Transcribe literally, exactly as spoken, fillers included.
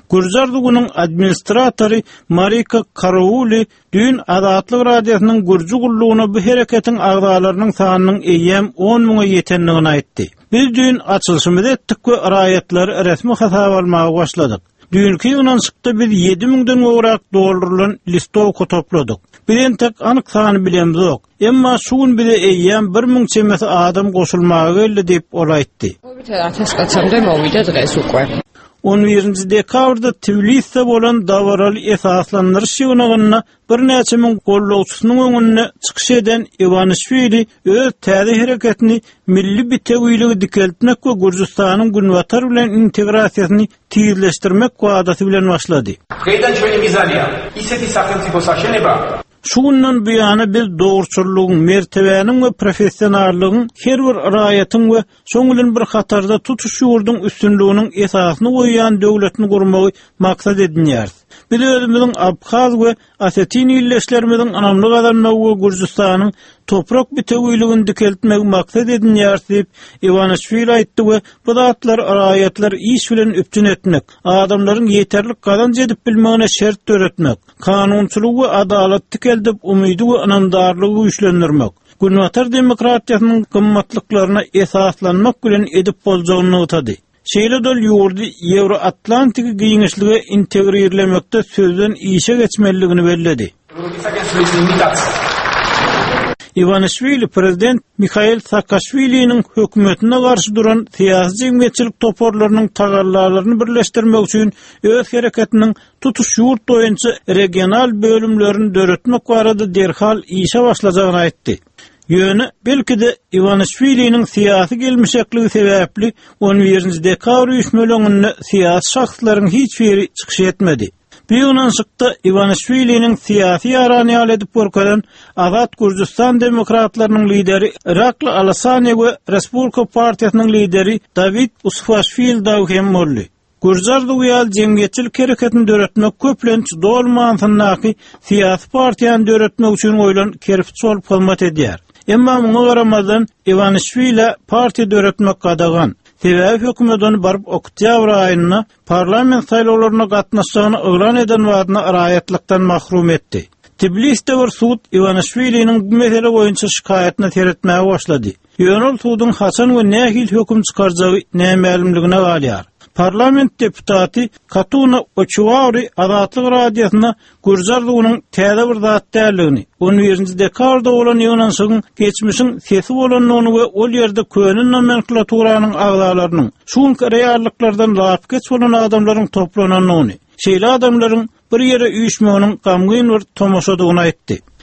Gürjardygynyň administratory Marika Karauli dün Adatlyk radiosynyň Gürjü gullugyna bu hereketiň agdalarynyň sanynyň eýem on müňe ýetendigini aýtdy. Biz dün açylşymyzy etdik we raýatlary resmi hasap almagy başladyk. Dünkü ýygnanşykda biz ýedi müňden gowrak dollarlaryň listowka topladyk. Bilen tek anyk sany bilenmiz yok. Emma şu gün bize eýem bir müň çemesi adam goşulmagy geldi diýip olaýtdy. on birinji dekabrda Tbiliside bolan dawaraly esaslandyrys ýygnagyna bir näçe müň gollawçysynyň öňüne çykyş eden Ivanishvili öz täze hereketini milli bitewiligi dikeltmek we Gürjistanyň günwatar bilen integrasiýasyny tizleşdirmek wagty bilen başlady. Şu günden bu yana biz doğrulçuluğun, mertebenin ve profesyonallıgın her bir raýatyň we şoňulen bir hatarda tutuş ýurdun üstünlüğünün esasyny goýan döwletini gurmagy maksat edinýär. Biz özümiziň Abhaz we Osetini illeşlerimizin anamly gazanmagy we Gürjistanyň toprak bitewigligini dikeltmegi maksat edinýär diýip Ivanishvili aýtdy we bu zatlar raýatlar iş bilen üptün etmek, adamlaryň ýeterlik gazanç edip bilmegine şert töretmek, kanunçylyk we adalat dikeltip umydy we anamdarlygy güýçlendirmek, günwatar demokratiýasynyň gymmatlyklaryna esaslanmak bilen edip boljagyny ýytady. Şeýle dol ýurdy Euro-Atlantik giňişlige integrirlemekde sözden işe geçmeligini belledi. Ivanishvili prezident Mikhail Saakashvili'nin hökümetine karşı duran siyasi cemiyetçilik toporlarynyň tagallarlaryny birleşdirmek üçin öz hereketiniň tutuş ýurt boýunça regional bölümlerini döretmek barada derhal işe başlajagyny aýtdy. Ýöne belki de Ivanishvili'nin siyasi gelmişekligi sebäpli on birinji dekabr üýtmeleňine siyasi şahslaryň hiç biri çykyş etmedi. Bu ýygnanşykda Ivanishvili'nin siyasi ýarany edip görkezden Azat Gürjistan demokratlarynyň lideri Irakly Alasani we Respublika partiýasynyň lideri David Usupashvili da hem boldy. Gürjar duýal jemgyýetçilik hereketini döretmek köplenç dolmansynaky siyasi partiýany döretmek üçin oýlan kerpiç bolup hyzmat edýär. Emma muňa garamazdan Ivanishvili partiýa döretmek gadagan. Sebäbi hökümetini barıp oktýabr aýyna parlament saýlawlaryna gatnaşagyny öwran eden wadyna raýatlykdan mahrum etdi. Tbiliside bir sud Ivanishvili'nin bu mesele boýunça şikaýatyny teretmäge başlady. Ýönel sudyň haçan we nähil höküm çykarjagy nämelimligine galýar. Parlament deputaty Katuna Oçuwari Adatlyk radiosyna Gürjardygynyň täze bir zat däldigini, on birinji dekabrda bolan ýygnanşygyň geçmişiň sesi bolanlygyny we ol ýerde könen nomenklaturanyň agdalarynyň şu reallyklardan lap geç bolan adamlaryň toplananyny, şeýle adamlaryň bir ýere üýşmeginiň gamgyn bir tomoşadygyny aýtdy.